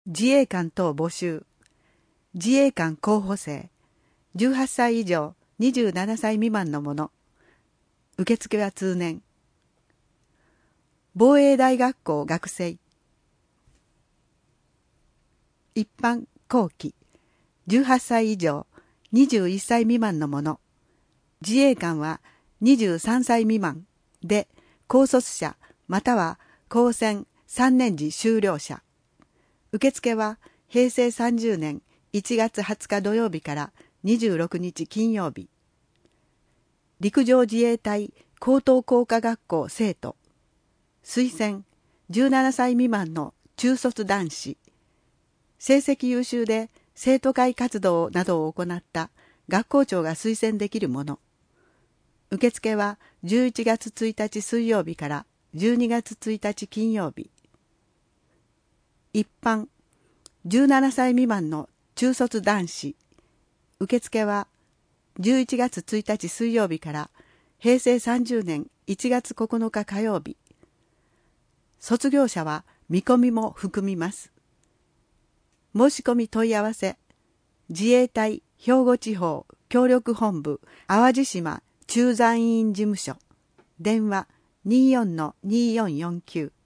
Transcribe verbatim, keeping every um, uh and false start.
自衛官等募集。自衛官候補生。じゅうはっさい以上にじゅうななさい未満の者。受付は通年。防衛大学校学生。一般後期。じゅうはっさい以上にじゅういっさい未満の者。自衛官はにじゅうさんさい未満で、高卒者または高専さんねん次修了者。受付はへいせいさんじゅうねんいちがつはつか土曜日からにじゅうろくにち金曜日。陸上自衛隊高等工科学校生徒。推薦じゅうななさい未満の中卒男子。成績優秀で生徒会活動などを行った学校長が推薦できるもの。受付はじゅういちがつついたち水曜日からじゅうにがつついたち金曜日。一般じゅうななさい未満の中卒男子。受付はじゅういちがつついたち水曜日からへいせいさんじゅうねんいちがつここのか火曜日。卒業者は見込みも含みます。申し込み問い合わせ。自衛隊兵庫地方協力本部淡路島駐在員事務所。電話 にじゅうよんのにせんよんじゅうきゅう。